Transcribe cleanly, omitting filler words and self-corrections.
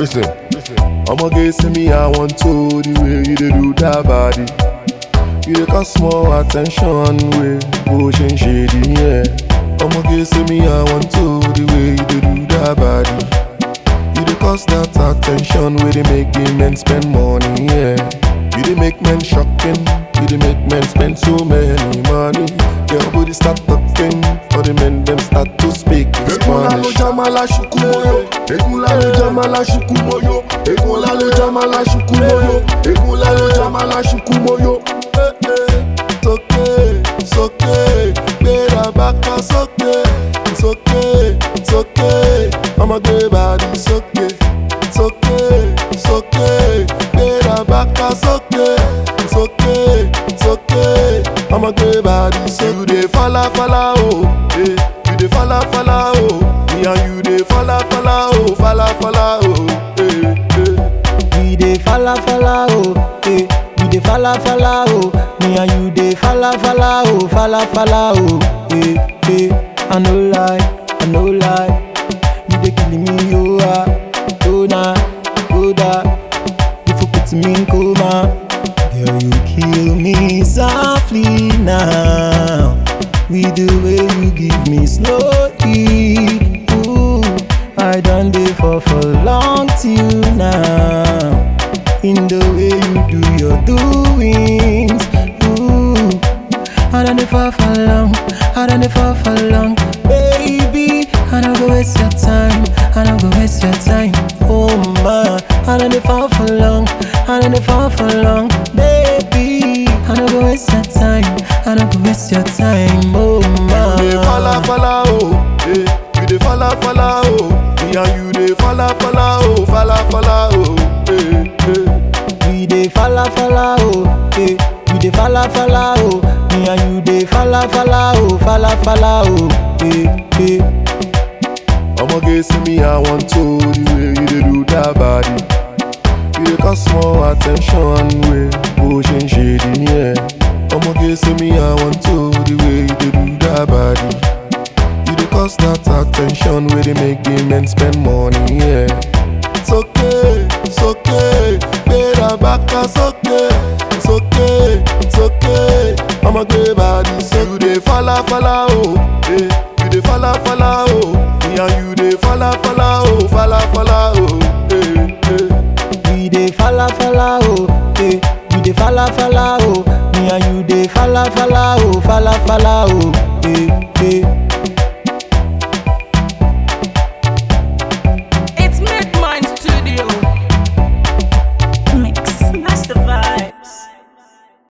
listen. I'ma get see me, I want to the way you dey do that body. You dey cause more attention, way ocean shady, yeah. I'ma get see me, I want to the way you dey do that body. You dey cause that attention, way they make the men spend money, yeah. You dey make men shocking, you dey make men spend so many money. Your body start talking, for the men them start to speak in Spanish. Jamala shukumoyo, Egulalo jamala shukumoyo, Egulalo jamala shukumoyo, Egulalo jamala shukumoyo. It's okay, it's okay, better back us okay. It's okay, it's okay, I'ma get body, it's okay. It's okay, it's okay, better back us okay. It's okay, it's okay, I'ma get body, so you dey falla oh, yeah. You dey falla oh, me and you dey falla oh, falla oh, yeah. We dey falla oh, eh. We dey falla oh, me and you dey falla oh, falla oh, eh, eh. I no lie, you dey kill me, oh nah, oh da. If you put me in coma, girl you kill me softly now. With the way you give me slowly, ooh, I done dey for long till now. In the way you do your doings, ooh, I done dey for long, baby. I don't go waste your time, oh my. I done dey for long, baby. I don't go waste your time, oh my. You dey falla oh, yeah. You dey falla oh, me and you dey falla oh, falla oh, yeah, yeah. We dey falla oh, eh. We dey falla oh, me and you dey falla oh, falla oh, eh, eh. I'ma get see me, I want to the way you dey do that body. You dey cause more attention, way ocean shady, yeah. I'ma get see me, I want to the way you dey do that body. You dey cause that attention, way they make the men spend money, yeah. It's okay, better back us okay. It's okay, I'ma get body, so you dey falla oh, yeah. You dey falla oh, me and you dey falla oh, falla oh, yeah, yeah. We dey falla oh, eh. We dey falla oh, me and you dey falla oh, falla oh, eh, eh.